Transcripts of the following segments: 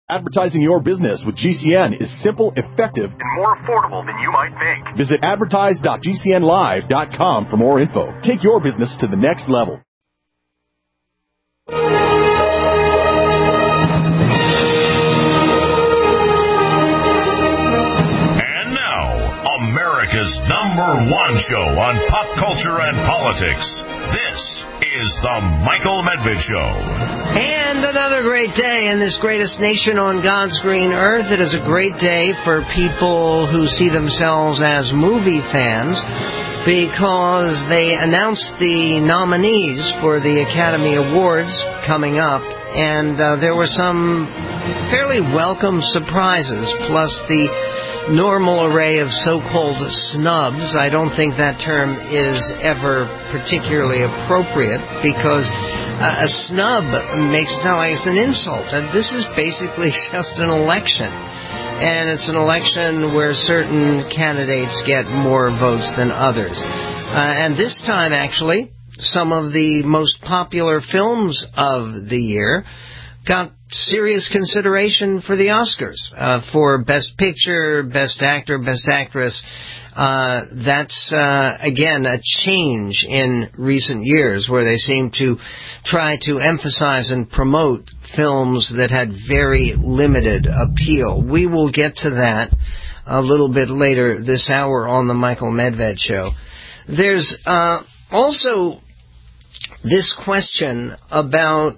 Advertising your business with GCN is simple, effective, and more affordable than you might think. Visit advertise.gcnlive.com for more info. Take your business to the next level. And now, America's #1 show on pop culture and politics. This is the Michael Medved Show. And another great day in this greatest nation on God's green earth. It is a great day for people who see themselves as movie fans because they announced the nominees for the Academy Awards coming up. And there were some fairly welcome surprises, plus the normal array of so-called snubs. I don't think that term is ever particularly appropriate because a snub makes it sound like it's an insult. And this is basically just an election. And it's an election where certain candidates get more votes than others. And this time, actually, some of the most popular films of the year got serious consideration for the Oscars, for Best Picture, Best Actor, Best Actress. That's, again, a change in recent years where they seem to try to emphasize and promote films that had very limited appeal. We will get to that a little bit later this hour on the Michael Medved Show. There's also this question about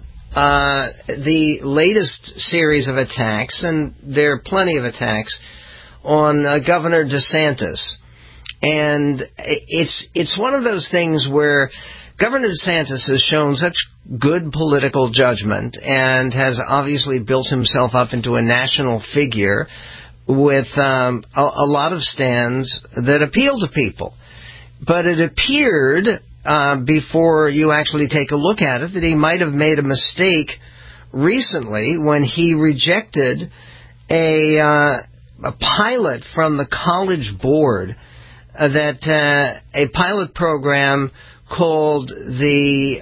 the latest series of attacks, and there are plenty of attacks, on Governor DeSantis. And it's one of those things where Governor DeSantis has shown such good political judgment and has obviously built himself up into a national figure with a lot of stands that appeal to people. But it appeared before you actually take a look at it, that he might have made a mistake recently when he rejected a pilot from the College Board, that a pilot program called the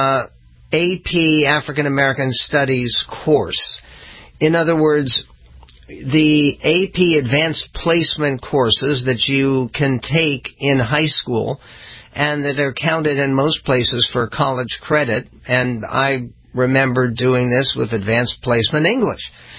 AP African American Studies course. In other words, the AP Advanced Placement courses that you can take in high school and that are counted in most places for college credit. And I remember doing this with Advanced Placement English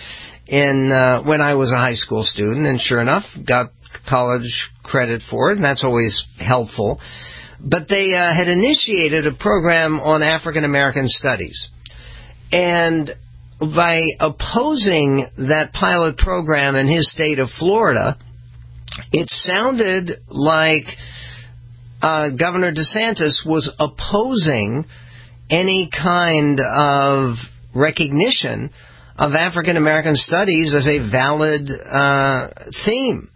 when I was a high school student, and sure enough, got college credit for it, and that's always helpful. But they had initiated a program on African American studies. And by opposing that pilot program in his state of Florida, it sounded like Governor DeSantis was opposing any kind of recognition of African American studies as a valid theme.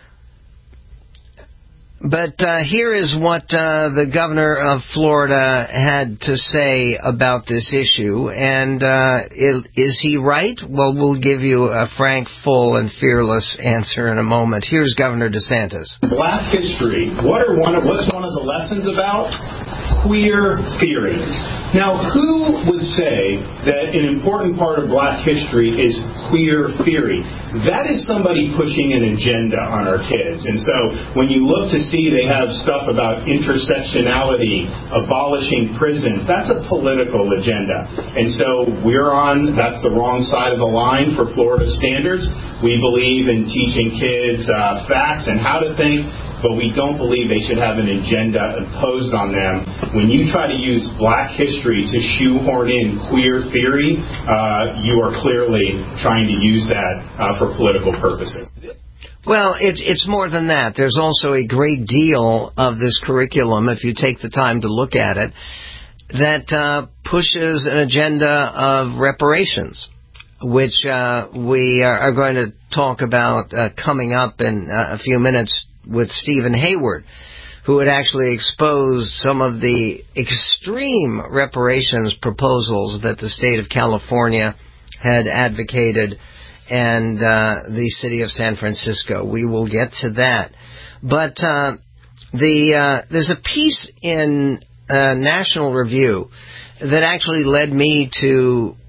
But here is what the governor of Florida had to say about this issue. And is he right? Well, we'll give you a frank, full, and fearless answer in a moment. Here's Governor DeSantis. Black history. What's one of the lessons about? Queer theory. Now, who would say that an important part of black history is queer theory? That is somebody pushing an agenda on our kids. And so when you look to see they have stuff about intersectionality, abolishing prisons, that's a political agenda. And so that's the wrong side of the line for Florida standards. We believe in teaching kids facts and how to think, but we don't believe they should have an agenda imposed on them. When you try to use black history to shoehorn in queer theory, you are clearly trying to use that for political purposes. Well, it's more than that. There's also a great deal of this curriculum, if you take the time to look at it, that pushes an agenda of reparations, which we are going to talk about coming up in a few minutes with Stephen Hayward, who had actually exposed some of the extreme reparations proposals that the state of California had advocated and the city of San Francisco. We will get to that. But there's a piece in National Review that actually led me to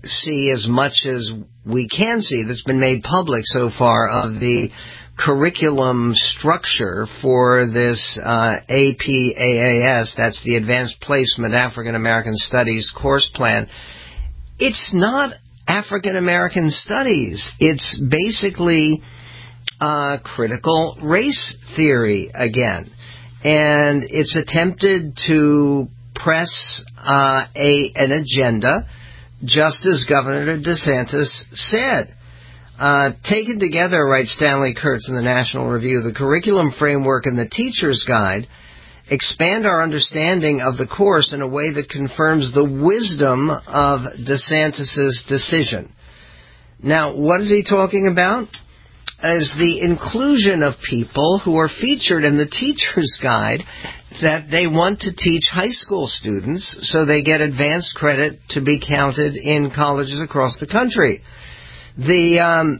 see as much as we can see that's been made public so far of the curriculum structure for this APAAS, that's the Advanced Placement African American Studies course plan. It's not African American Studies. It's basically critical race theory again. And it's attempted to press an agenda, just as Governor DeSantis said. Taken together, writes Stanley Kurtz in the National Review, the curriculum framework and the teacher's guide expand our understanding of the course in a way that confirms the wisdom of DeSantis' decision. Now, what is he talking about? Is the inclusion of people who are featured in the teacher's guide that they want to teach high school students so they get advanced credit to be counted in colleges across the country. The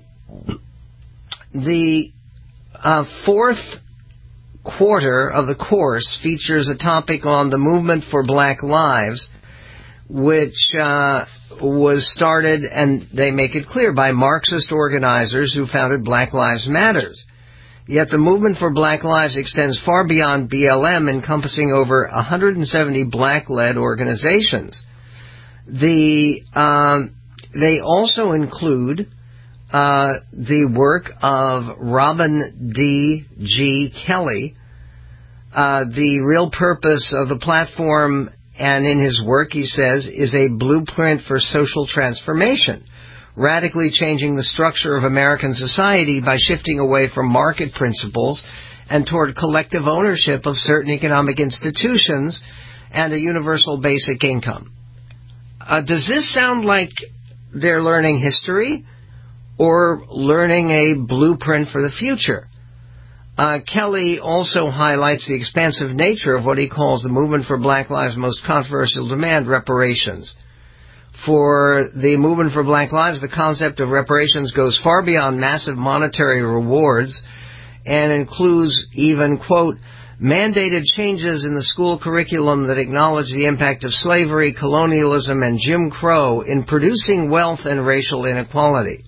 fourth quarter of the course features a topic on the movement for Black Lives, which was started, and they make it clear, by Marxist organizers who founded Black Lives Matters. Yet the movement for Black Lives extends far beyond BLM, encompassing over 170 black-led organizations. They also include the work of Robin D. G. Kelly. The real purpose of the platform, and in his work he says, is a blueprint for social transformation, radically changing the structure of American society by shifting away from market principles and toward collective ownership of certain economic institutions and a universal basic income. Does this sound like they're learning history or learning a blueprint for the future? Kelly also highlights the expansive nature of what he calls the movement for Black Lives' most controversial demand, reparations. For the movement for Black Lives, the concept of reparations goes far beyond massive monetary rewards and includes even, quote, mandated changes in the school curriculum that acknowledge the impact of slavery, colonialism, and Jim Crow in producing wealth and racial inequality.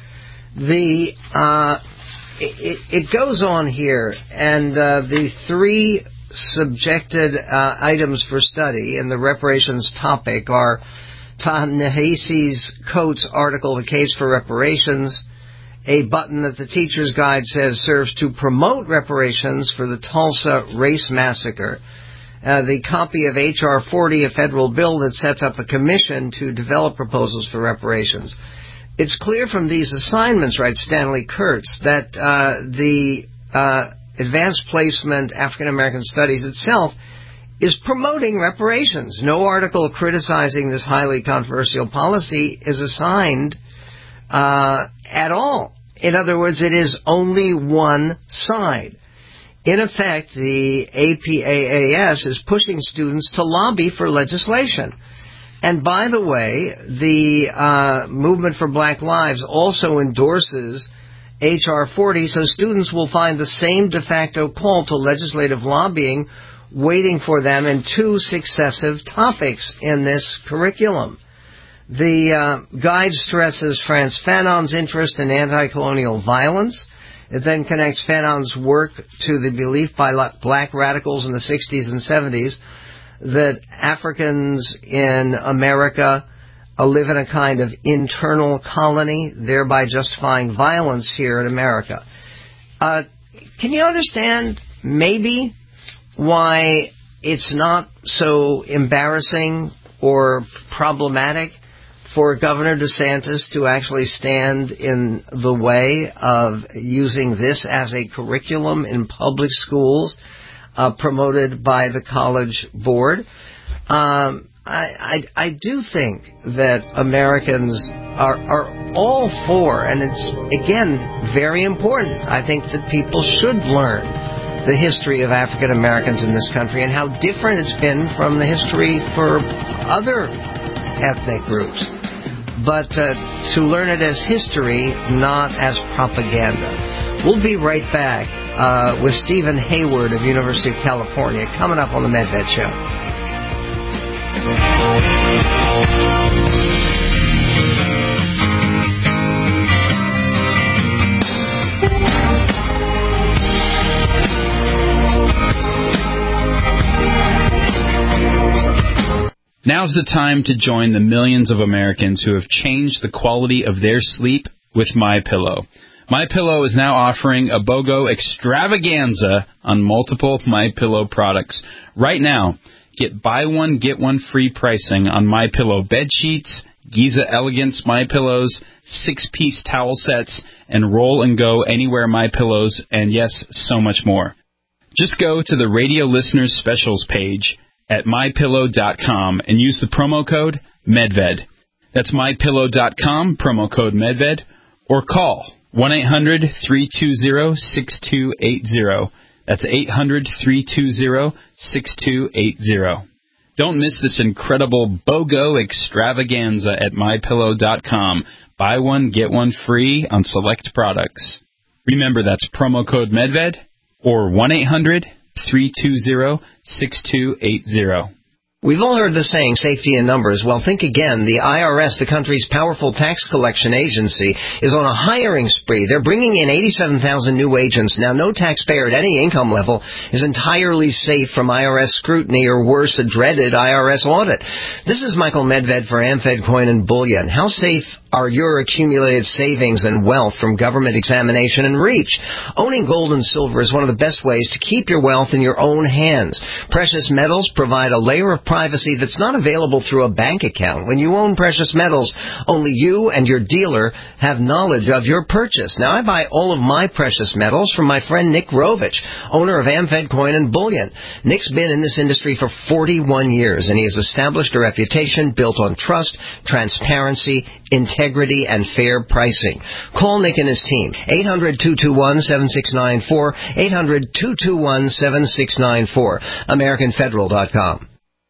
It goes on here, and the three subjected items for study in the reparations topic are Ta-Nehisi Coates' article, The Case for Reparations, a button that the teacher's guide says serves to promote reparations for the Tulsa race massacre, the copy of H.R. 40, a federal bill that sets up a commission to develop proposals for reparations. It's clear from these assignments, writes Stanley Kurtz, that the Advanced Placement African American Studies itself is promoting reparations. No article criticizing this highly controversial policy is assigned at all. In other words, it is only one side. In effect, the APAAS is pushing students to lobby for legislation. And by the way, the Movement for Black Lives also endorses H.R. 40, so students will find the same de facto call to legislative lobbying waiting for them in two successive topics in this curriculum. The guide stresses Frantz Fanon's interest in anti-colonial violence. It then connects Fanon's work to the belief by black radicals in the 60s and 70s that Africans in America live in a kind of internal colony, thereby justifying violence here in America. Can you understand maybe why it's not so embarrassing or problematic for Governor DeSantis to actually stand in the way of using this as a curriculum in public schools promoted by the College Board? I do think that Americans are all for, and it's, again, very important. I think that people should learn the history of African Americans in this country and how different it's been from the history for other ethnic groups. But to learn it as history, not as propaganda. We'll be right back with Stephen Hayward of University of California coming up on the MedVet Show. Now's the time to join the millions of Americans who have changed the quality of their sleep with MyPillow. MyPillow is now offering a BOGO extravaganza on multiple MyPillow products. Right now, get buy one, get one free pricing on MyPillow bed sheets, Giza Elegance MyPillows, 6-piece towel sets, and Roll and Go Anywhere MyPillows, and yes, so much more. Just go to the Radio Listeners Specials page at MyPillow.com and use the promo code MEDVED. That's MyPillow.com, promo code MEDVED, or call 1-800-320-6280. That's 800-320-6280. Don't miss this incredible BOGO extravaganza at MyPillow.com. Buy one, get one free on select products. Remember, that's promo code MEDVED or 1-800-320-6280. We've all heard the saying, safety in numbers. Well, think again. The IRS, the country's powerful tax collection agency, is on a hiring spree. They're bringing in 87,000 new agents. Now, no taxpayer at any income level is entirely safe from IRS scrutiny or, worse, a dreaded IRS audit. This is Michael Medved for AmFed Coin and Bullion. How safe are your accumulated savings and wealth from government examination and reach? Owning gold and silver is one of the best ways to keep your wealth in your own hands. Precious metals provide a layer of privacy that's not available through a bank account. When you own precious metals, only you and your dealer have knowledge of your purchase. Now, I buy all of my precious metals from my friend Nick Rovich, owner of AmFed Coin and Bullion. Nick's been in this industry for 41 years, and he has established a reputation built on trust, transparency, integrity, and fair pricing. Call Nick and his team. 800-221-7694, 800-221-7694, AmericanFederal.com.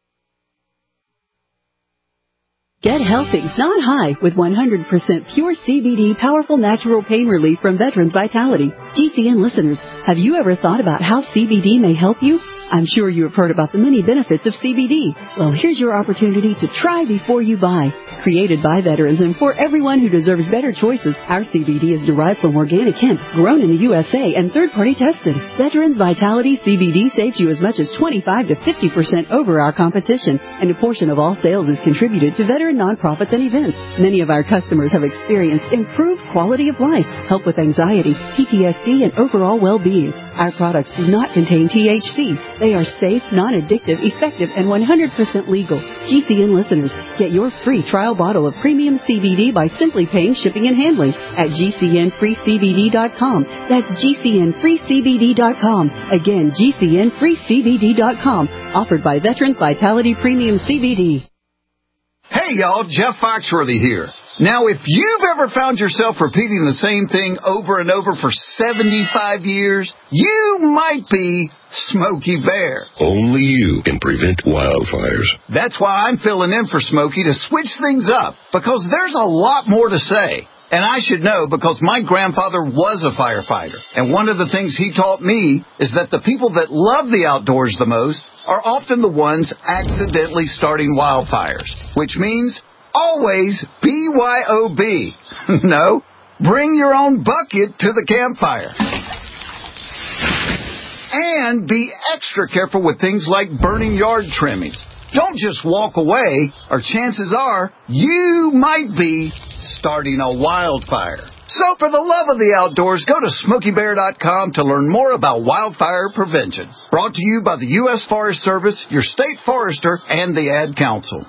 Get healthy, not high, with 100% pure CBD powerful natural pain relief from Veterans Vitality. GCN listeners, have you ever thought about how CBD may help you? I'm sure you have heard about the many benefits of CBD. Well, here's your opportunity to try before you buy. Created by veterans and for everyone who deserves better choices, our CBD is derived from organic hemp, grown in the USA, and third-party tested. Veterans Vitality CBD saves you as much as 25 to 50% over our competition, and a portion of all sales is contributed to veteran nonprofits and events. Many of our customers have experienced improved quality of life, help with anxiety, PTSD, and overall well-being. Our products do not contain THC. They are safe, non-addictive, effective, and 100% legal. GCN listeners, get your free trial bottle of premium CBD by simply paying shipping and handling at GCNFreeCBD.com. That's GCNFreeCBD.com. Again, GCNFreeCBD.com. Offered by Veterans Vitality Premium CBD. Hey, y'all, Jeff Foxworthy here. Now, if you've ever found yourself repeating the same thing over and over for 75 years, you might be Smokey Bear. Only you can prevent wildfires. That's why I'm filling in for Smokey to switch things up, because there's a lot more to say. And I should know because my grandfather was a firefighter. And one of the things he taught me is that the people that love the outdoors the most are often the ones accidentally starting wildfires, which means always BYOB. No, bring your own bucket to the campfire. And be extra careful with things like burning yard trimmings. Don't just walk away, or chances are you might be starting a wildfire. So for the love of the outdoors, go to SmokeyBear.com to learn more about wildfire prevention. Brought to you by the U.S. Forest Service, your state forester, and the Ad Council.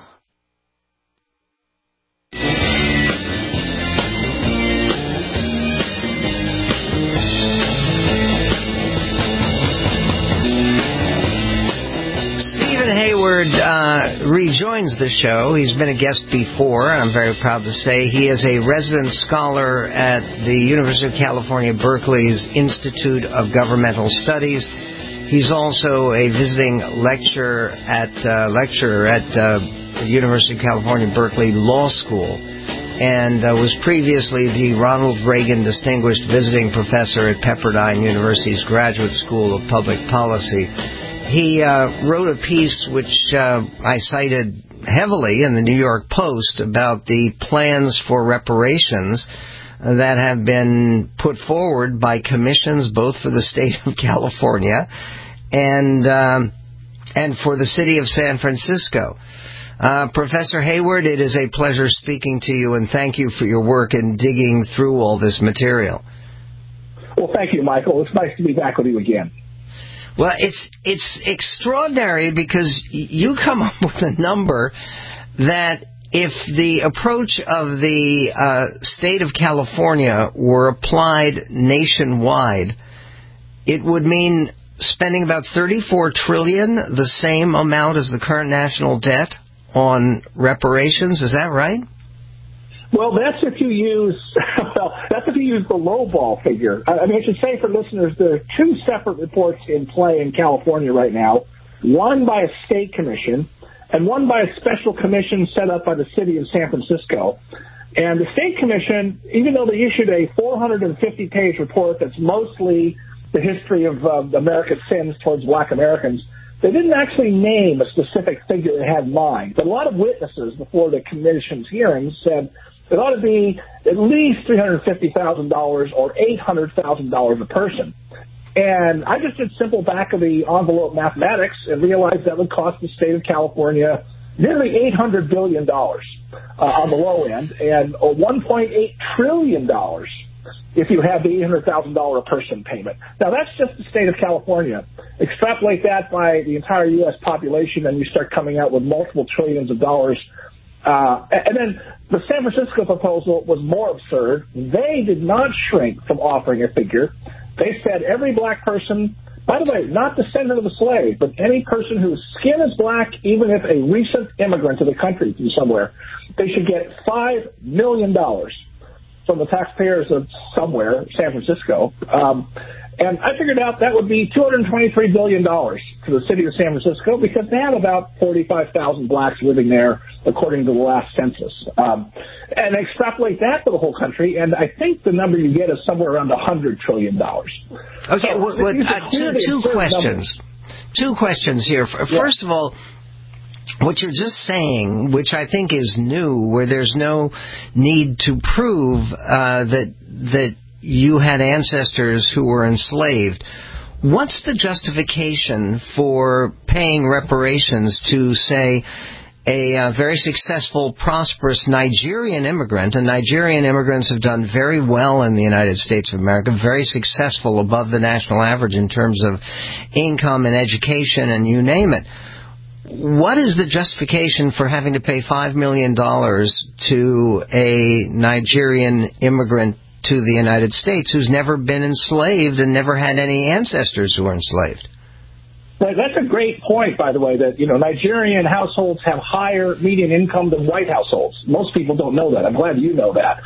Hayward rejoins the show. He's been a guest before, and I'm very proud to say he is a resident scholar at the University of California, Berkeley's Institute of Governmental Studies. He's also a visiting lecturer at the University of California, Berkeley Law School, and was previously the Ronald Reagan Distinguished Visiting Professor at Pepperdine University's Graduate School of Public Policy. He wrote a piece which I cited heavily in the New York Post about the plans for reparations that have been put forward by commissions both for the state of California and for the city of San Francisco. Professor Hayward, it is a pleasure speaking to you, and thank you for your work in digging through all this material. Well, thank you, Michael. It's nice to be back with you again. Well, it's extraordinary because you come up with a number that if the approach of the state of California were applied nationwide, it would mean spending about $34 trillion, the same amount as the current national debt, on reparations. Is that right? Well, that's if you use the lowball figure. I should say for listeners, there are two separate reports in play in California right now, one by a state commission and one by a special commission set up by the city of San Francisco. And the state commission, even though they issued a 450-page report that's mostly the history of America's sins towards black Americans, they didn't actually name a specific figure they had in mind. But a lot of witnesses before the commission's hearings said it ought to be at least $350,000 or $800,000 a person. And I just did simple back-of-the-envelope mathematics and realized that would cost the state of California nearly $800 billion on the low end and $1.8 trillion if you have the $800,000 a person payment. Now, that's just the state of California. Extrapolate that by the entire U.S. population, and you start coming out with multiple trillions of dollars. And then the San Francisco proposal was more absurd. They did not shrink from offering a figure. They said every black person, by the way, not descendant of a slave, but any person whose skin is black, even if a recent immigrant to the country from somewhere, they should get $5 million from the taxpayers of somewhere, San Francisco. And I figured out that would be $223 billion to the city of San Francisco because they have about 45,000 blacks living there, according to the last census. And extrapolate that to the whole country, and I think the number you get is somewhere around $100 trillion. Okay, two questions. Two questions here. First of all, what you're just saying, which I think is new, where there's no need to prove that you had ancestors who were enslaved. What's the justification for paying reparations to, say, a very successful, prosperous Nigerian immigrant? And Nigerian immigrants have done very well in the United States of America, very successful, above the national average in terms of income and education and you name it. What is the justification for having to pay $5 million to a Nigerian immigrant to the United States who's never been enslaved and never had any ancestors who were enslaved? Well, that's a great point, by the way, that, Nigerian households have higher median income than white households. Most people don't know that. I'm glad you know that.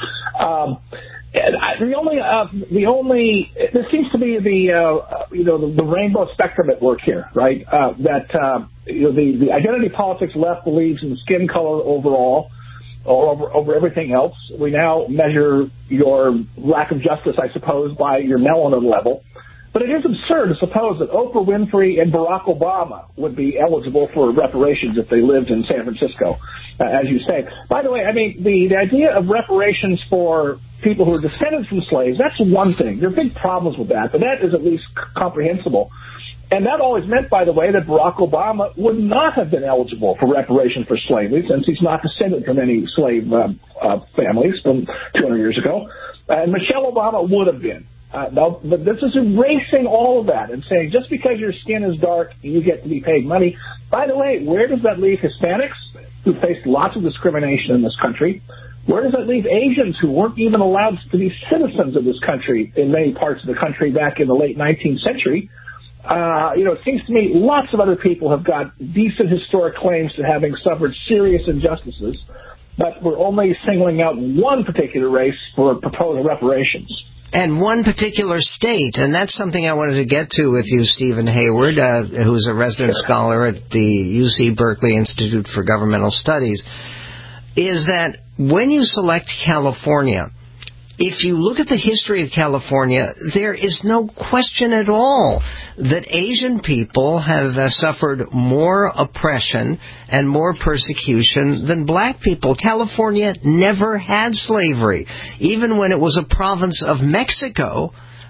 This seems to be the rainbow spectrum at work here, right? The identity politics left believes in skin color overall, or over everything else. We now measure your lack of justice, I suppose, by your melanin level. But it is absurd to suppose that Oprah Winfrey and Barack Obama would be eligible for reparations if they lived in San Francisco, as you say. By the way, the idea of reparations for people who are descended from slaves, that's one thing. There are big problems with that, but that is at least comprehensible. And that always meant, by the way, that Barack Obama would not have been eligible for reparations for slavery, since he's not descended from any slave families from 200 years ago. And Michelle Obama would have been. No, but this is erasing all of that and saying just because your skin is dark, you get to be paid money. By the way, where does that leave Hispanics, who faced lots of discrimination in this country? Where does that leave Asians, who weren't even allowed to be citizens of this country in many parts of the country back in the late 19th century? It seems to me lots of other people have got decent historic claims to having suffered serious injustices, but we're only singling out one particular race for proposed reparations. And one particular state, and that's something I wanted to get to with you, Stephen Hayward, who's a resident scholar at the UC Berkeley Institute for Governmental Studies, is that when you select California, if you look at the history of California, there is no question at all that Asian people have suffered more oppression and more persecution than black people. California never had slavery. Even when it was a province of Mexico,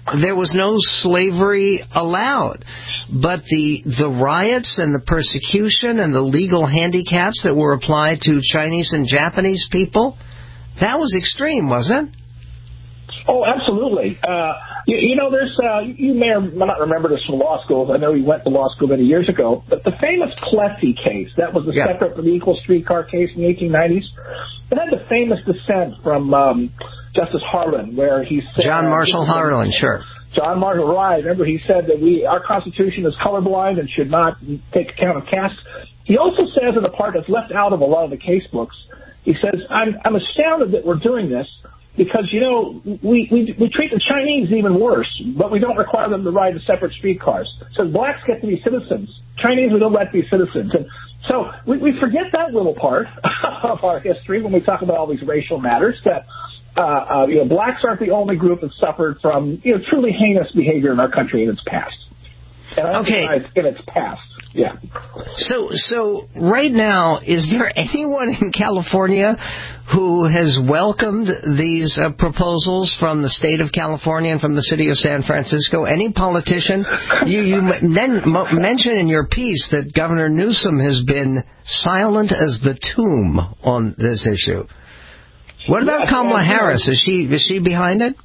there was no slavery allowed. But the riots and the persecution and the legal handicaps that were applied to Chinese and Japanese people, that was extreme, wasn't it? Oh, absolutely. There's you may or may not remember this from law school. I know you went to law school many years ago. But the famous Plessy case, that was the separate from the Equal Streetcar case in the 1890s. It had the famous dissent from Justice Harlan, where he said... John Marshall Harlan, sure. John Marshall, right. Remember, he said that our Constitution is colorblind and should not take account of caste. He also says, in the part that's left out of a lot of the case books, he says, I'm astounded that we're doing this because, we treat the Chinese even worse, but we don't require them to ride in separate streetcars. So blacks get to be citizens. Chinese, we don't let be citizens. And so we forget that little part of our history when we talk about all these racial matters, that blacks aren't the only group that suffered from truly heinous behavior in our country in its past. And in its past, yeah. So right now, is there anyone in California who has welcomed these proposals from the state of California and from the city of San Francisco? Any politician? You then mention in your piece that Governor Newsom has been silent as the tomb on this issue. What about Kamala Harris? Is she behind it?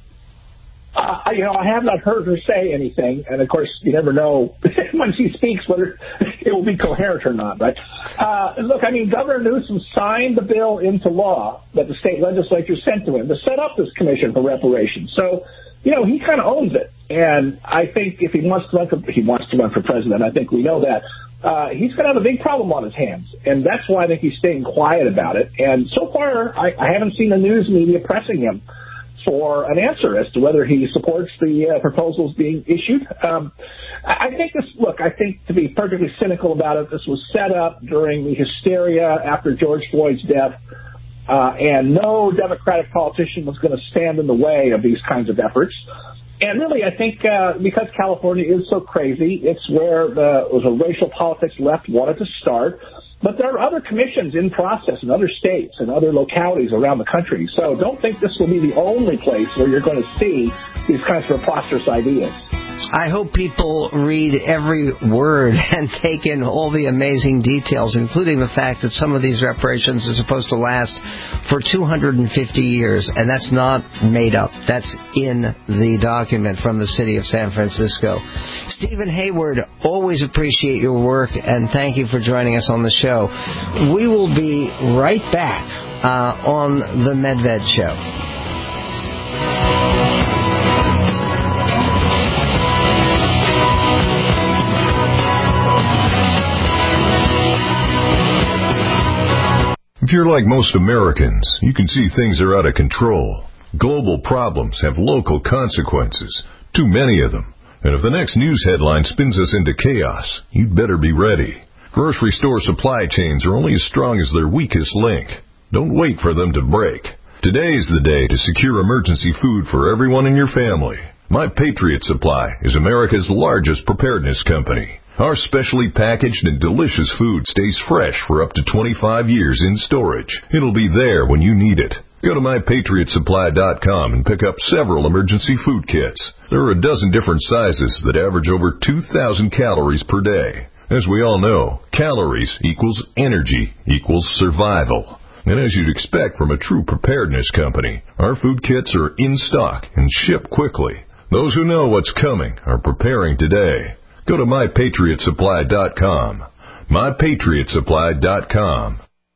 I have not heard her say anything, and of course, you never know when she speaks whether it will be coherent or not. But look, Governor Newsom signed the bill into law that the state legislature sent to him to set up this commission for reparations. So, he kind of owns it, and I think if he wants to run for president, I think we know that. He's going to have a big problem on his hands, and that's why I think he's staying quiet about it. And so far, I haven't seen the news media pressing him for an answer as to whether he supports the proposals being issued. I think to be perfectly cynical about it, this was set up during the hysteria after George Floyd's death, and no Democratic politician was going to stand in the way of these kinds of efforts. And really, I think because California is so crazy, it's where the racial politics left wanted to start. But there are other commissions in process in other states and other localities around the country. So don't think this will be the only place where you're going to see these kinds of preposterous ideas. I hope people read every word and take in all the amazing details, including the fact that some of these reparations are supposed to last for 250 years, and that's not made up. That's in the document from the city of San Francisco. Stephen Hayward, always appreciate your work, and thank you for joining us on the show. We will be right back on the Medved Show. If you're like most Americans, you can see things are out of control. Global problems have local consequences, too many of them. And if the next news headline spins us into chaos, you'd better be ready. Grocery store supply chains are only as strong as their weakest link. Don't wait for them to break. Today's the day to secure emergency food for everyone in your family. My Patriot Supply is America's largest preparedness company. Our specially packaged and delicious food stays fresh for up to 25 years in storage. It'll be there when you need it. Go to MyPatriotSupply.com and pick up several emergency food kits. There are a dozen different sizes that average over 2,000 calories per day. As we all know, calories equals energy equals survival. And as you'd expect from a true preparedness company, our food kits are in stock and ship quickly. Those who know what's coming are preparing today. Go to MyPatriotSupply.com. MyPatriotSupply.com.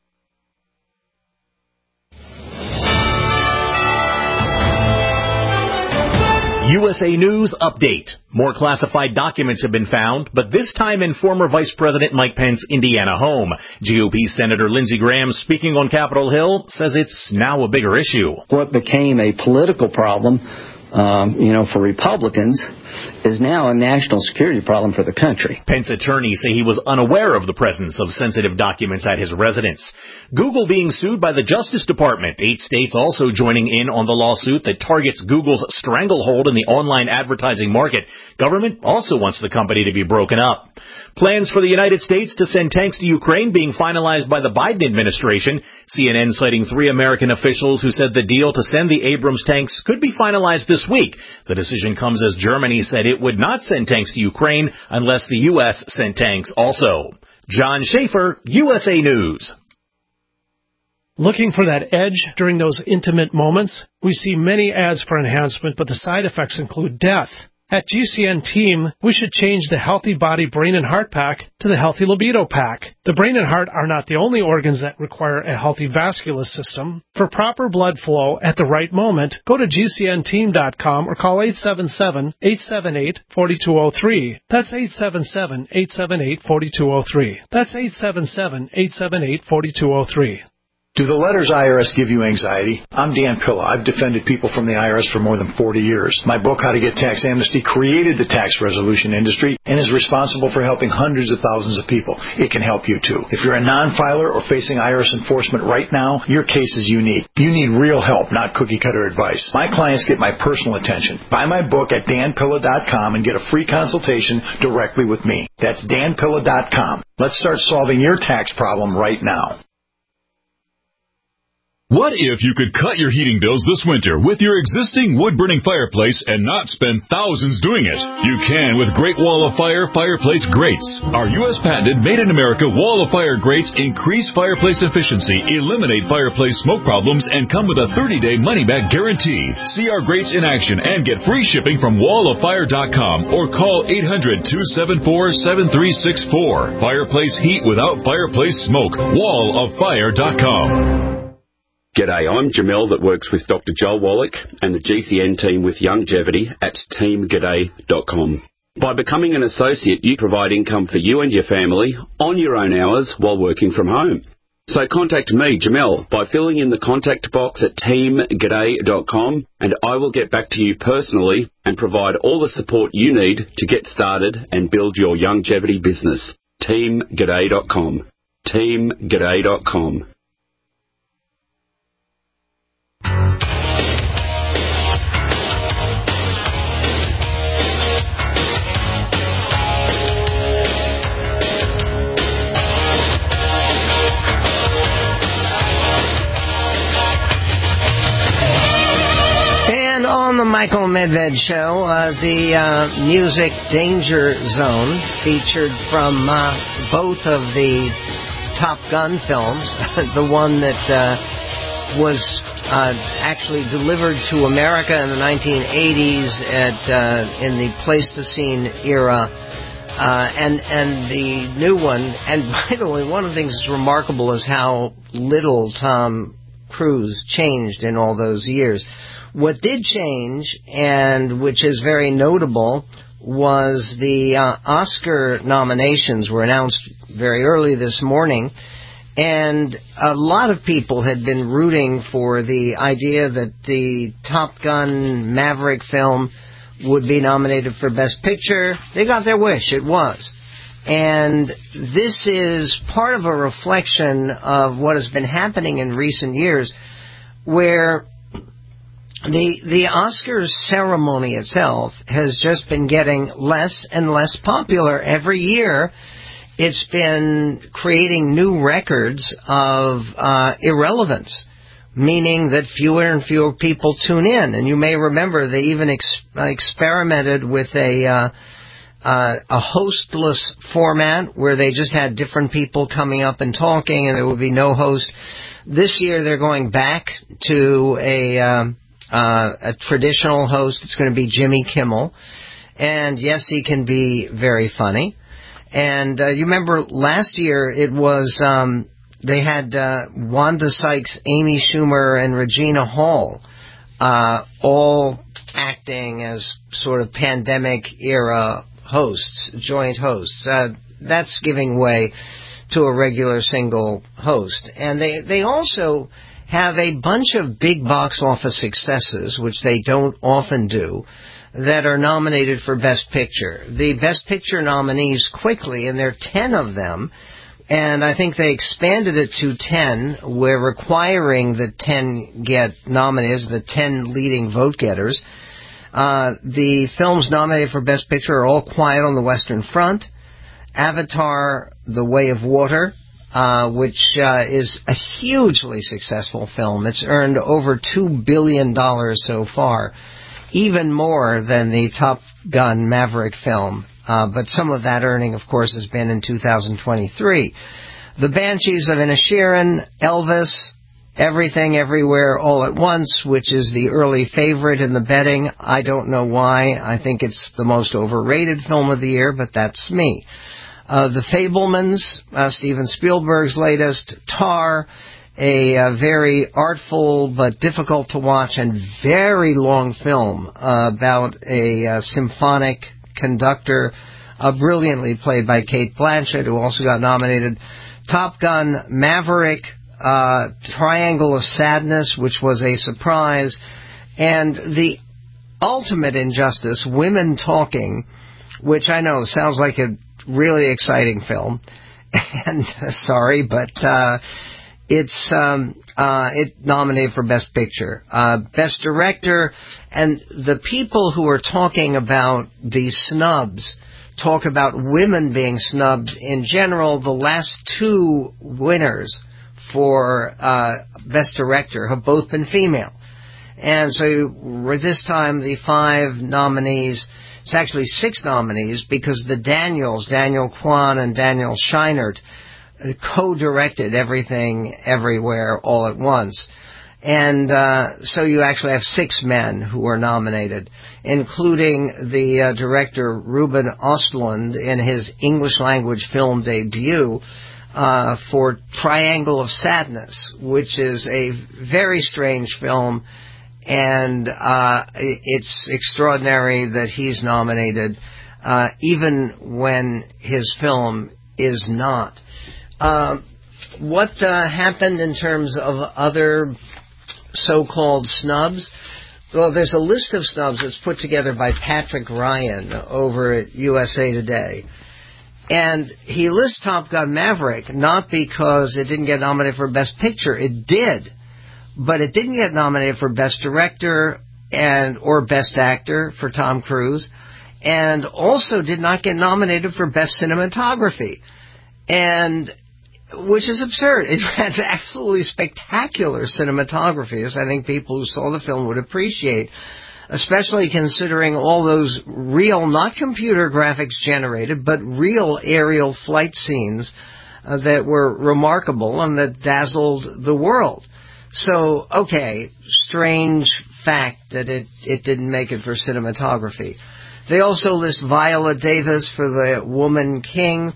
USA News Update. More classified documents have been found, but this time in former Vice President Mike Pence's Indiana home. GOP Senator Lindsey Graham, speaking on Capitol Hill, says it's now a bigger issue. What became a political problem, for Republicans, is now a national security problem for the country. Pence attorneys say he was unaware of the presence of sensitive documents at his residence. Google being sued by the Justice Department. 8 states also joining in on the lawsuit that targets Google's stranglehold in the online advertising market. Government also wants the company to be broken up. Plans for the United States to send tanks to Ukraine being finalized by the Biden administration. CNN citing 3 American officials who said the deal to send the Abrams tanks could be finalized this week. The decision comes as Germany said it would not send tanks to Ukraine unless the U.S. sent tanks also. John Schaefer, USA News. Looking for that edge during those intimate moments? We see many ads for enhancement, but the side effects include death. At GCN Team, we should change the Healthy Body Brain and Heart Pack to the Healthy Libido Pack. The brain and heart are not the only organs that require a healthy vascular system. For proper blood flow at the right moment, go to GCNteam.com or call 877-878-4203. That's 877-878-4203. That's 877-878-4203. Do the letters IRS give you anxiety? I'm Dan Pilla. I've defended people from the IRS for more than 40 years. My book, How to Get Tax Amnesty, created the tax resolution industry and is responsible for helping hundreds of thousands of people. It can help you, too. If you're a non-filer or facing IRS enforcement right now, your case is unique. You need real help, not cookie-cutter advice. My clients get my personal attention. Buy my book at danpilla.com and get a free consultation directly with me. That's danpilla.com. Let's start solving your tax problem right now. What if you could cut your heating bills this winter with your existing wood-burning fireplace and not spend thousands doing it? You can with Great Wall of Fire fireplace grates. Our U.S. patented made-in-America Wall of Fire grates increase fireplace efficiency, eliminate fireplace smoke problems, and come with a 30-day money-back guarantee. See our grates in action and get free shipping from walloffire.com or call 800-274-7364. Fireplace heat without fireplace smoke. walloffire.com. G'day, I'm Jamel that works with Dr. Joel Wallach and the GCN team with Longevity at teamg'day.com. By becoming an associate, you provide income for you and your family on your own hours while working from home. So contact me, Jamel, by filling in the contact box at teamg'day.com and I will get back to you personally and provide all the support you need to get started and build your longevity business. teamg'day.com. teamg'day.com. On the Michael Medved Show, the music Danger Zone featured from both of the Top Gun films. The one that was actually delivered to America in the 1980s in the Pleistocene era, and the new one. And by the way, one of the things that's remarkable is how little Tom Cruise changed in all those years. What did change, and which is very notable, was the Oscar nominations were announced very early this morning, and a lot of people had been rooting for the idea that the Top Gun Maverick film would be nominated for Best Picture. They got their wish. It was. And this is part of a reflection of what has been happening in recent years, where the Oscars ceremony itself has just been getting less and less popular. Every year, it's been creating new records of irrelevance, meaning that fewer and fewer people tune in. And you may remember they even experimented with a hostless format where they just had different people coming up and talking, and there would be no host. This year, they're going back to a traditional host. It's going to be Jimmy Kimmel. And yes, he can be very funny. And you remember last year it was, they had Wanda Sykes, Amy Schumer, and Regina Hall all acting as sort of pandemic-era hosts, joint hosts. That's giving way to a regular single host. And they also have a bunch of big box office successes, which they don't often do, that are nominated for Best Picture. The Best Picture nominees quickly, and there are 10 of them, and I think they expanded it to 10. We're requiring the 10 get nominated, the 10 leading vote-getters. The films nominated for Best Picture are All Quiet on the Western Front, Avatar: The Way of Water, which is a hugely successful film. It's earned over $2 billion so far, even more than the Top Gun Maverick film. But some of that earning, of course, has been in 2023. The Banshees of Inisherin, Elvis, Everything Everywhere All at Once, which is the early favorite in the betting. I don't know why. I think it's the most overrated film of the year, but that's me. The Fabelmans, Steven Spielberg's latest, Tar, a very artful but difficult to watch and very long film about a symphonic conductor, brilliantly played by Cate Blanchett, who also got nominated. Top Gun Maverick, Triangle of Sadness, which was a surprise, and the ultimate injustice, Women Talking, which I know sounds like a really exciting film, and sorry, but it's nominated for Best Picture, Best Director, and the people who are talking about these snubs talk about women being snubbed in general. The last two winners for Best Director have both been female. And so this time the 5 nominees, it's actually 6 nominees, because the Daniels, Daniel Kwan and Daniel Scheinert, co-directed Everything Everywhere All at Once. And so you actually have 6 men who are nominated, including the director Ruben Östlund in his English language film debut for Triangle of Sadness, which is a very strange film, and it's extraordinary that he's nominated, even when his film is not. What happened in terms of other so-called snubs? Well, there's a list of snubs that's put together by Patrick Ryan over at USA Today. And he lists Top Gun Maverick not because it didn't get nominated for Best Picture. It did. But it didn't get nominated for Best Director or Best Actor for Tom Cruise. And also did not get nominated for Best Cinematography. And which is absurd. It has absolutely spectacular cinematography, as I think people who saw the film would appreciate, especially considering all those real, not computer graphics generated, but real aerial flight scenes that were remarkable and that dazzled the world. So, okay, strange fact that it didn't make it for cinematography. They also list Viola Davis for The Woman King,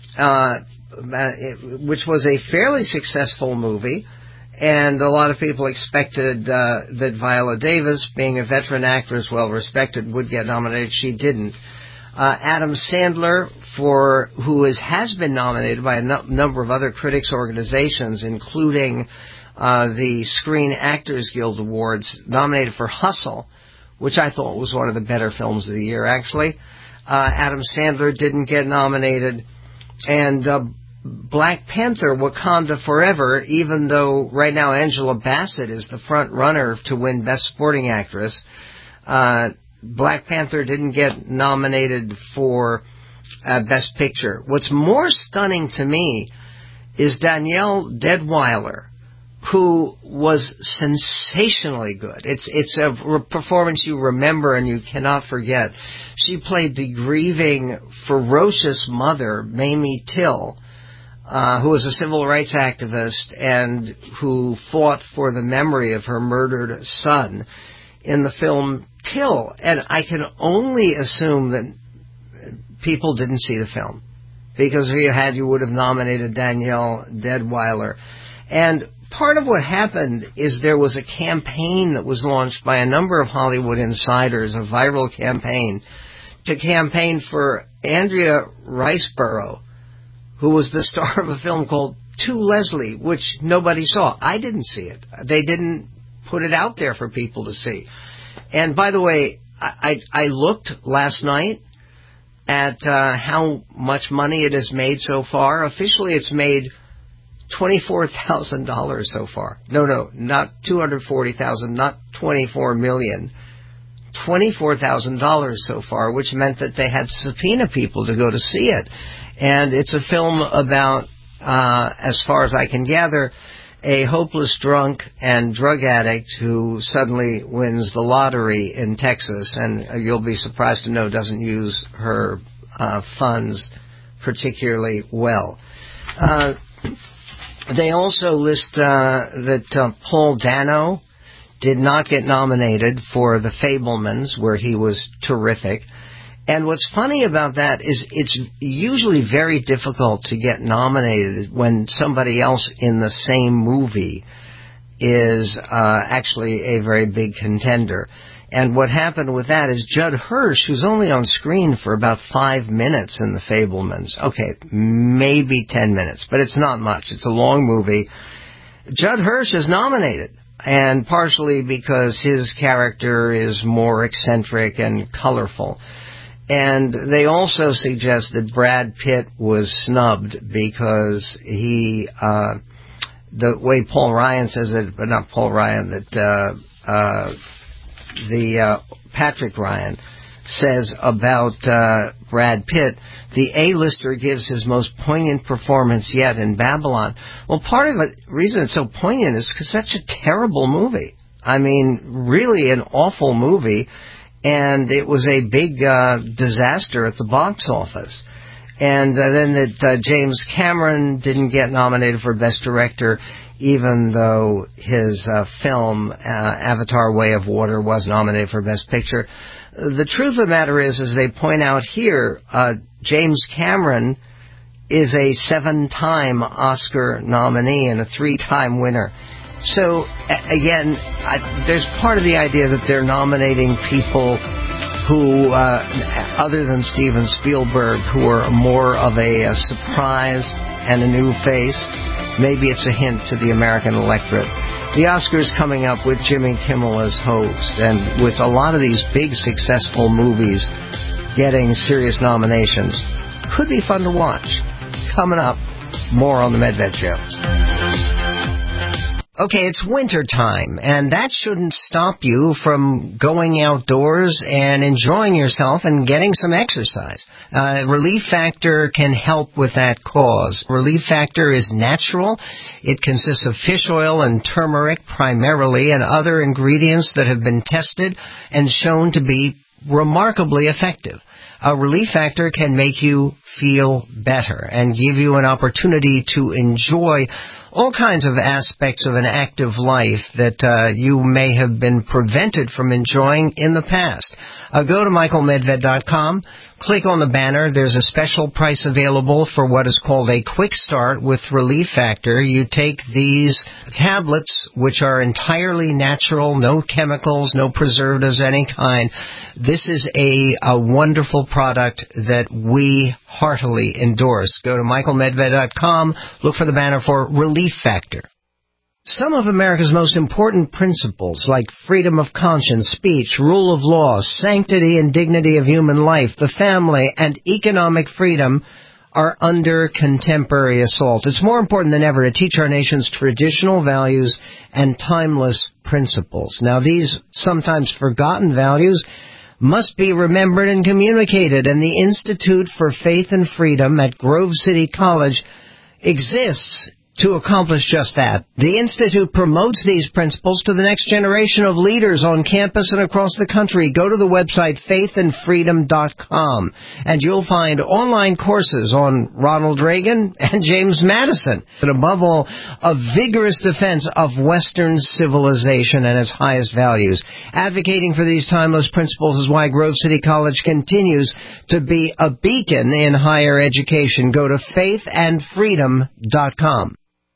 which was a fairly successful movie, and a lot of people expected that Viola Davis, being a veteran actress, well-respected, would get nominated. She didn't. Adam Sandler, who has been nominated by a number of other critics' organizations, including the Screen Actors Guild Awards, nominated for Hustle, which I thought was one of the better films of the year, actually. Adam Sandler didn't get nominated. And Black Panther, Wakanda Forever, even though right now Angela Bassett is the front runner to win Best Supporting Actress, Black Panther didn't get nominated for Best Picture. What's more stunning to me is Danielle Deadwyler, who was sensationally good. It's a performance you remember and you cannot forget. She played the grieving, ferocious mother, Mamie Till, who was a civil rights activist and who fought for the memory of her murdered son in the film Till. And I can only assume that people didn't see the film, because if you would have nominated Danielle Deadwyler. And part of what happened is there was a campaign that was launched by a number of Hollywood insiders, a viral campaign, to campaign for Andrea Riseborough, who was the star of a film called To Leslie, which nobody saw. I didn't see it. They didn't put it out there for people to see. And by the way, I looked last night at how much money it has made so far. Officially, it's made $24,000 so far. No, not $240,000, not $24 million. $24,000 so far, which meant that they had to subpoena people to go to see it. And it's a film about, as far as I can gather, a hopeless drunk and drug addict who suddenly wins the lottery in Texas, and you'll be surprised to know doesn't use her funds particularly well. They also list that Paul Dano did not get nominated for The Fabelmans, where he was terrific. And what's funny about that is it's usually very difficult to get nominated when somebody else in the same movie is actually a very big contender. And what happened with that is Judd Hirsch, who's only on screen for about 5 minutes in The Fabelmans, okay, maybe 10 minutes, but it's not much. It's a long movie. Judd Hirsch is nominated, and partially because his character is more eccentric and colorful. And they also suggest that Brad Pitt was snubbed because he, the way Paul Ryan says it, but not Paul Ryan, that Patrick Ryan says about Brad Pitt, the A-lister gives his most poignant performance yet in Babylon. Well, part of the reason it's so poignant is because it's such a terrible movie. I mean, really an awful movie. And it was a big disaster at the box office. And then that James Cameron didn't get nominated for Best Director, even though his film, Avatar: Way of Water, was nominated for Best Picture. The truth of the matter is, as they point out here, James Cameron is a 7-time Oscar nominee and a 3-time winner. So, again, there's part of the idea that they're nominating people who, other than Steven Spielberg, who are more of a surprise and a new face. Maybe it's a hint to the American electorate. The Oscars coming up with Jimmy Kimmel as host, and with a lot of these big successful movies getting serious nominations. Could be fun to watch. Coming up, more on the Medved Show. Okay, it's winter time, and that shouldn't stop you from going outdoors and enjoying yourself and getting some exercise. Relief Factor can help with that cause. Relief Factor is natural. It consists of fish oil and turmeric primarily, and other ingredients that have been tested and shown to be remarkably effective. Relief Factor can make you feel better and give you an opportunity to enjoy all kinds of aspects of an active life that you may have been prevented from enjoying in the past. Go to michaelmedved.com, click on the banner. There's a special price available for what is called a quick start with Relief Factor. You take these tablets, which are entirely natural, no chemicals, no preservatives, any kind. This is a wonderful product that we heartily endorse. Go to michaelmedved.com, look for the banner for Relief Factor. Some of America's most important principles, like freedom of conscience, speech, rule of law, sanctity and dignity of human life, the family, and economic freedom, are under contemporary assault. It's more important than ever to teach our nation's traditional values and timeless principles. Now, these sometimes forgotten values must be remembered and communicated, and the Institute for Faith and Freedom at Grove City College exists to accomplish just that. The Institute promotes these principles to the next generation of leaders on campus and across the country. Go to the website faithandfreedom.com, and you'll find online courses on Ronald Reagan and James Madison, but above all, a vigorous defense of Western civilization and its highest values. Advocating for these timeless principles is why Grove City College continues to be a beacon in higher education. Go to faithandfreedom.com.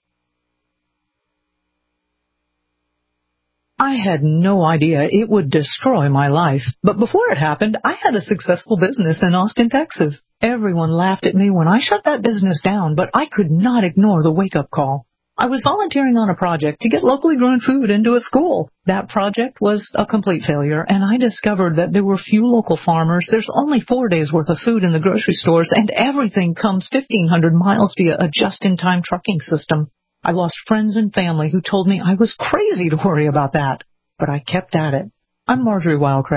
I had no idea it would destroy my life. But before it happened, I had a successful business in Austin, Texas. Everyone laughed at me when I shut that business down, but I could not ignore the wake-up call. I was volunteering on a project to get locally grown food into a school. That project was a complete failure, and I discovered that there were few local farmers. There's only 4 days' worth of food in the grocery stores, and everything comes 1,500 miles via a just-in-time trucking system. I lost friends and family who told me I was crazy to worry about that, but I kept at it. I'm Marjorie Wildcraft.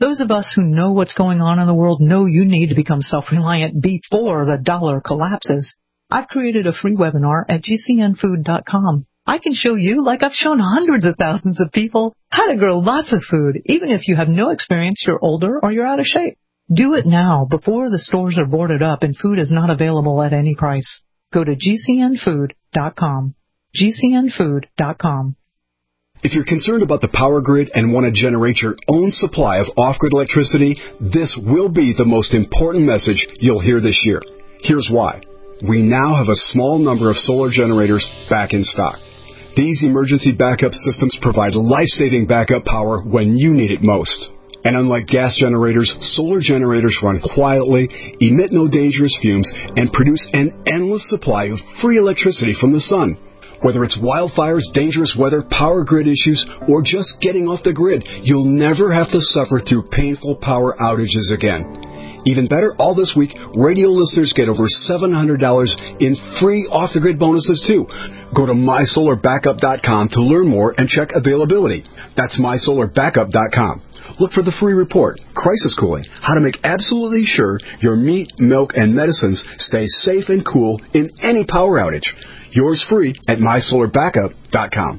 Those of us who know what's going on in the world know you need to become self-reliant before the dollar collapses. I've created a free webinar at gcnfood.com. I can show you, like I've shown hundreds of thousands of people, how to grow lots of food, even if you have no experience, you're older, or you're out of shape. Do it now, before the stores are boarded up and food is not available at any price. Go to gcnfood.com. gcnfood.com. If you're concerned about the power grid and want to generate your own supply of off-grid electricity, this will be the most important message you'll hear this year. Here's why. We now have a small number of solar generators back in stock. These emergency backup systems provide life-saving backup power when you need it most. And unlike gas generators, solar generators run quietly, emit no dangerous fumes, and produce an endless supply of free electricity from the sun. Whether it's wildfires, dangerous weather, power grid issues, or just getting off the grid, you'll never have to suffer through painful power outages again. Even better, all this week, radio listeners get over $700 in free off-the-grid bonuses, too. Go to mysolarbackup.com to learn more and check availability. That's mysolarbackup.com. Look for the free report, Crisis Cooling, how to make absolutely sure your meat, milk, and medicines stay safe and cool in any power outage. Yours free at mysolarbackup.com.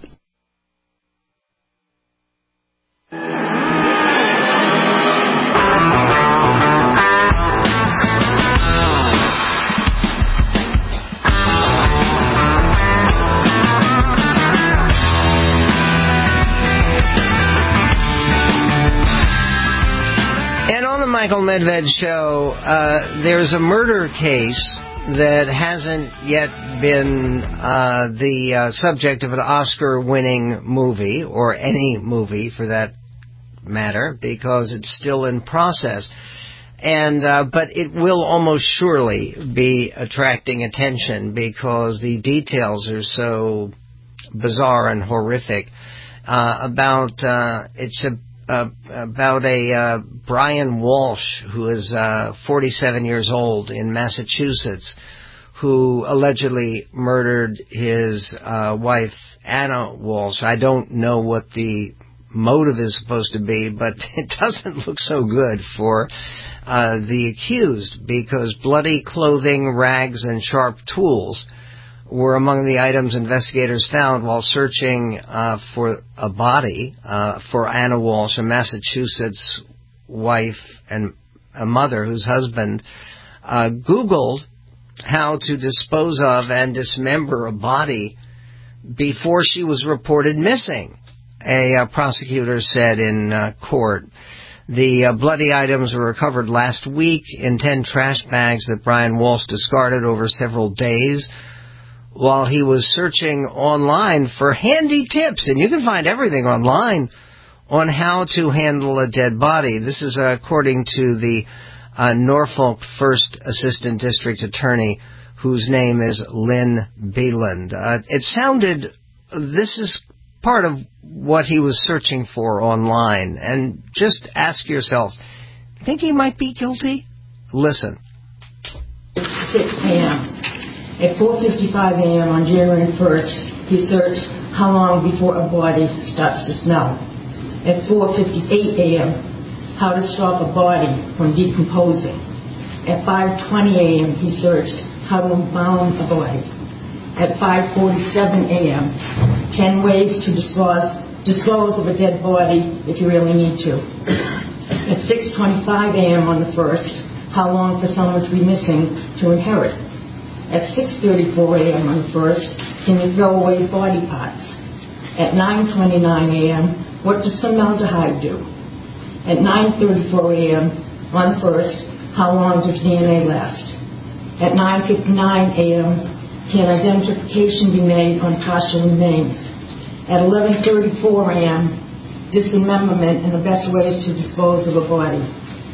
And on the Michael Medved Show, there's a murder case that hasn't yet been the subject of an Oscar-winning movie, or any movie for that matter, because it's still in process. And but it will almost surely be attracting attention because the details are so bizarre and horrific. About a Brian Walsh, who is 47 years old in Massachusetts, who allegedly murdered his wife, Anna Walsh. I don't know what the motive is supposed to be, but it doesn't look so good for the accused, because bloody clothing, rags, and sharp tools were among the items investigators found while searching for a body for Anna Walsh, a Massachusetts wife and a mother whose husband Googled how to dispose of and dismember a body before she was reported missing, a prosecutor said in court. The bloody items were recovered last week in 10 trash bags that Brian Walsh discarded over several days while he was searching online for handy tips. And you can find everything online on how to handle a dead body. This is according to the Norfolk 1st Assistant District Attorney, whose name is Lynn Beeland. It sounded, this is part of what he was searching for online. And just ask yourself, think he might be guilty? Listen. 6 p.m. At 4:55 a.m. on January 1st, he searched how long before a body starts to smell. At 4:58 a.m., how to stop a body from decomposing. At 5:20 a.m., he searched how to embalm a body. At 5:47 a.m., 10 ways to dispose of a dead body if you really need to. At 6:25 a.m. on the 1st, how long for someone to be missing to inherit. At 6:34 a.m. on the 1st, can you throw away body parts? At 9:29 a.m., what does formaldehyde do? At 9:34 a.m. on the 1st, how long does DNA last? At 9:59 a.m., can identification be made on partial remains? At 11:34 a.m., dismemberment and the best ways to dispose of a body.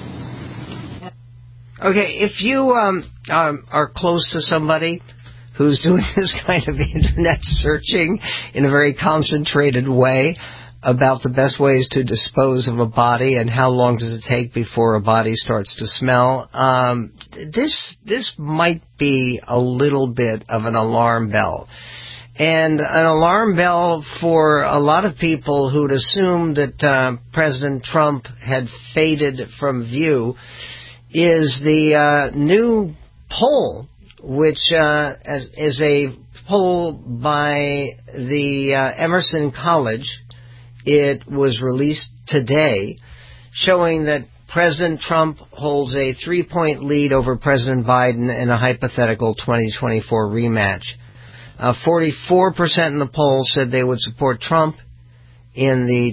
Okay, if you are close to somebody who's doing this kind of internet searching in a very concentrated way about the best ways to dispose of a body and how long does it take before a body starts to smell, this might be a little bit of an alarm bell. And an alarm bell for a lot of people who'd assumed that President Trump had faded from view is the new poll, which is a poll by the Emerson College. It was released today, showing that President Trump holds a 3-point lead over President Biden in a hypothetical 2024 rematch. 44% in the poll said they would support Trump in the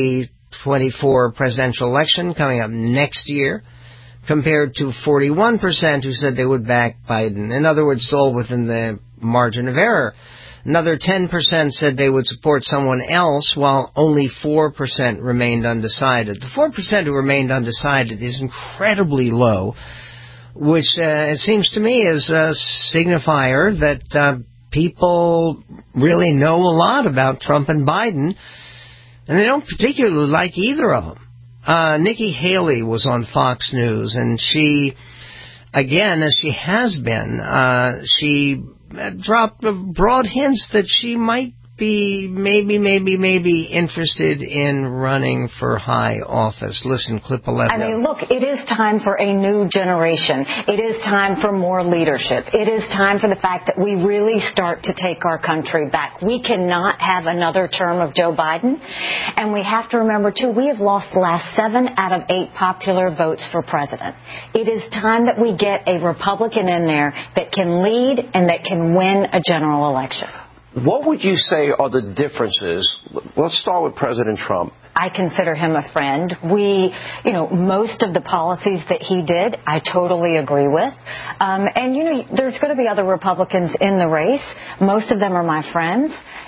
2024 presidential election coming up next year, compared to 41% who said they would back Biden. In other words, all within the margin of error. Another 10% said they would support someone else, while only 4% remained undecided. The 4% who remained undecided is incredibly low, which it seems to me is a signifier that people really know a lot about Trump and Biden, and they don't particularly like either of them. Nikki Haley was on Fox News, and she, again, as she has been, she dropped broad hints that she might be maybe interested in running for high office. Listen, clip 11. I mean, look, it is time for a new generation. It is time for more leadership. It is time for the fact that we really start to take our country back. We cannot have another term of Joe Biden. And we have to remember, too, we have lost the last 7 out of 8 popular votes for president. It is time that we get a Republican in there that can lead and that can win a general election. What would you say are the differences? Let's start with President Trump. I consider him a friend. Most of the policies that he did, I totally agree with. And there's going to be other Republicans in the race. Most of them are my friends.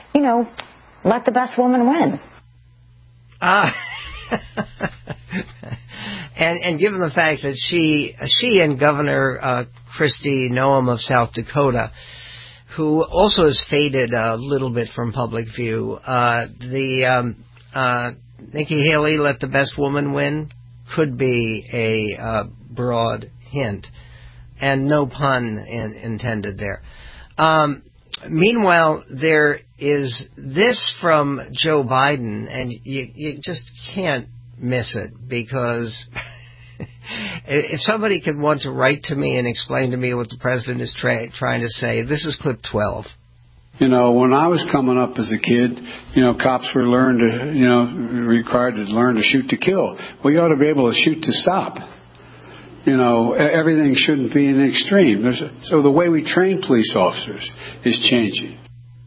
Let the best woman win. And given the fact that she and Governor Kristi Noem of South Dakota, who also has faded a little bit from public view, Nikki Haley, let the best woman win, could be a broad hint, and no pun intended there. Meanwhile, there is this from Joe Biden, and you just can't miss it, because if somebody could want to write to me and explain to me what the president is trying to say, this is clip 12. When I was coming up as a kid, cops were required to learn to shoot to kill. Well, you ought to be able to shoot to stop. Everything shouldn't be an extreme. So the way we train police officers is changing.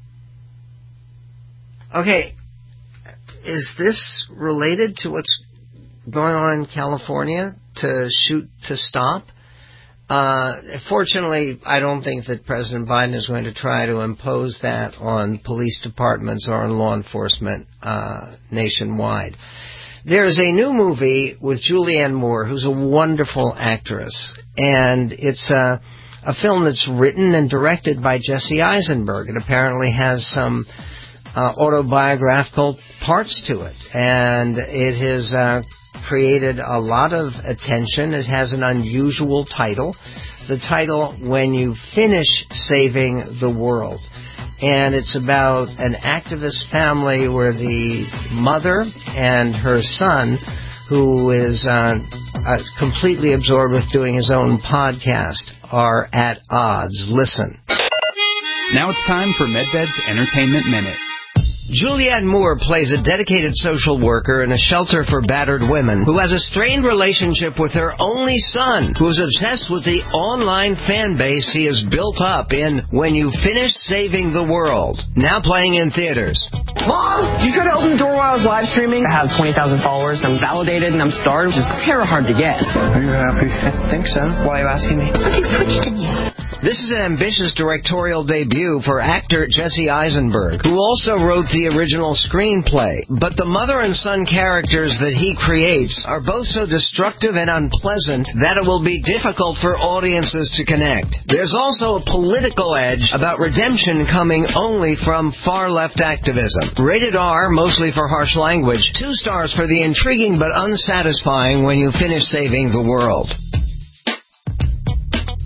Okay, is this related to what's going on in California, to shoot to stop? Fortunately, I don't think that President Biden is going to try to impose that on police departments or on law enforcement nationwide. There's a new movie with Julianne Moore, who's a wonderful actress, and it's a film that's written and directed by Jesse Eisenberg. It apparently has some autobiographical parts to it, and it has created a lot of attention. It has an unusual title. The title, When You Finish Saving the World. And it's about an activist family where the mother and her son, who is completely absorbed with doing his own podcast, are at odds. Listen. Now it's time for MedVed's Entertainment Minute. Julianne Moore plays a dedicated social worker in a shelter for battered women who has a strained relationship with her only son, who is obsessed with the online fan base he has built up in When You Finish Saving the World, now playing in theaters. Mom, did you try to open the door while I was live streaming? I have 20,000 followers, and I'm validated, and I'm starred, which is terror hard to get. Are you happy? I think so. Why are you asking me? What switched in you? This is an ambitious directorial debut for actor Jesse Eisenberg, who also wrote the original screenplay. But the mother and son characters that he creates are both so destructive and unpleasant that it will be difficult for audiences to connect. There's also a political edge about redemption coming only from far-left activism. Rated R, mostly for harsh language. 2 stars for the intriguing but unsatisfying When You Finish Saving the World.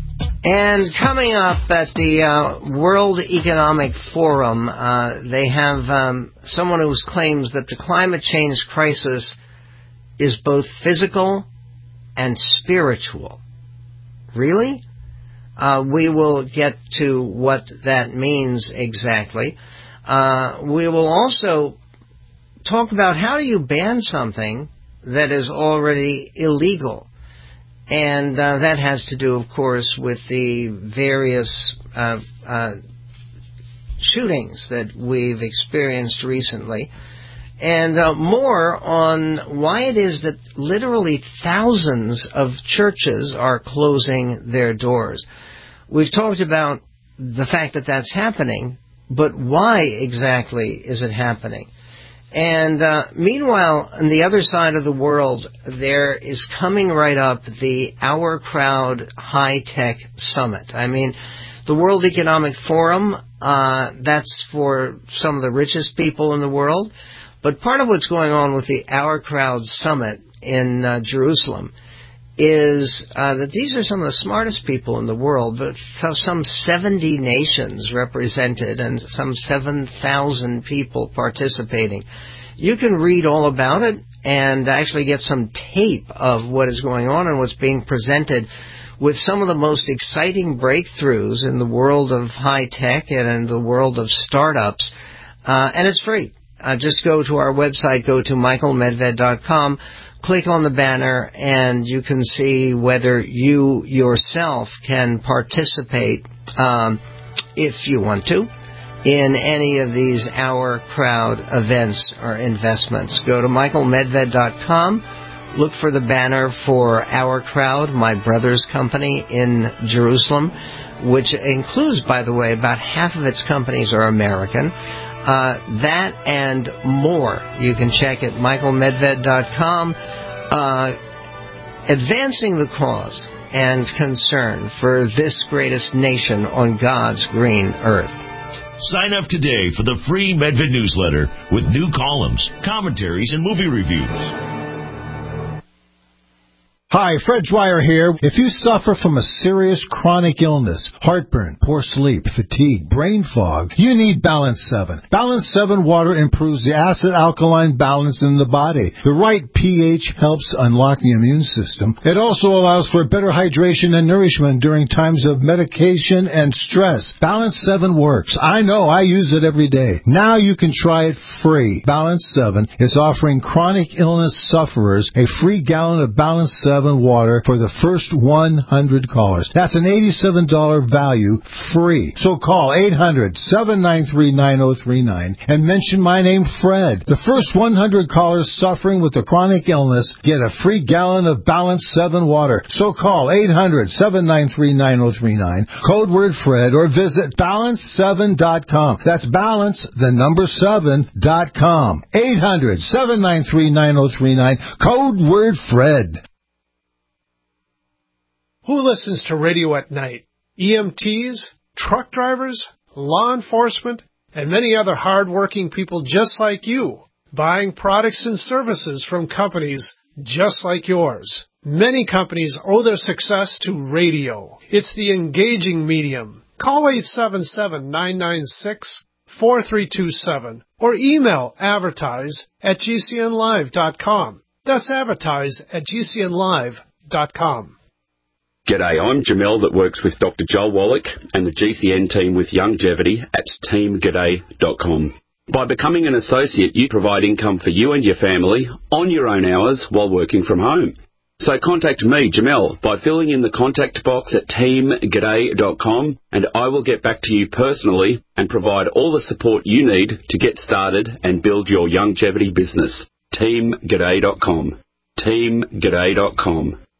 And coming up at the World Economic Forum, they have someone who claims that the climate change crisis is both physical and spiritual. Really? We will get to what that means exactly. We will also talk about how do you ban something that is already illegal. And that has to do, of course, with the various shootings that we've experienced recently. And more on why it is that literally thousands of churches are closing their doors. We've talked about the fact that that's happening, but why exactly is it happening? And meanwhile, on the other side of the world, there is coming right up the Our Crowd High Tech Summit. I mean, the World Economic Forum, that's for some of the richest people in the world. But part of what's going on with the Our Crowd Summit in Jerusalem is that these are some of the smartest people in the world, but some 70 nations represented and some 7,000 people participating. You can read all about it and actually get some tape of what is going on and what's being presented with some of the most exciting breakthroughs in the world of high tech and in the world of startups. And it's free. Just go to our website, go to michaelmedved.com, click on the banner, and you can see whether you yourself can participate, if you want to, in any of these Our Crowd events or investments. Go to michaelmedved.com, look for the banner for Our Crowd, my brother's company in Jerusalem, which includes, by the way, about half of its companies are American. That and more you can check at michaelmedved.com. Advancing the cause and concern for this greatest nation on God's green earth. Sign up today for the free Medved newsletter with new columns, commentaries, and movie reviews. Hi, Fred Dwyer here. If you suffer from a serious chronic illness, heartburn, poor sleep, fatigue, brain fog, you need Balance 7. Balance 7 water improves the acid-alkaline balance in the body. The right pH helps unlock the immune system. It also allows for better hydration and nourishment during times of medication and stress. Balance 7 works. I know, I use it every day. Now you can try it free. Balance 7 is offering chronic illness sufferers a free gallon of Balance 7 water for the first 100 callers. That's an $87 value free. So call 800-793-9039 and mention my name, Fred. The first 100 callers suffering with a chronic illness get a free gallon of Balance 7 water. So call 800-793-9039, code word Fred, or visit balance7.com. That's balance, the number 7.com. 800-793-9039, code word Fred. Who listens to radio at night? EMTs, truck drivers, law enforcement, and many other hard-working people just like you, buying products and services from companies just like yours. Many companies owe their success to radio. It's the engaging medium. Call 877-996-4327 or email advertise@gcnlive.com. That's advertise@gcnlive.com. G'day, I'm Jamel that works with Dr. Joel Wallach and the GCN team with Youngevity at teamg'day.com. By becoming an associate, you provide income for you and your family on your own hours while working from home. So contact me, Jamel, by filling in the contact box at teamg'day.com, and I will get back to you personally and provide all the support you need to get started and build your Youngevity business. teamg'day.com. teamg'day.com.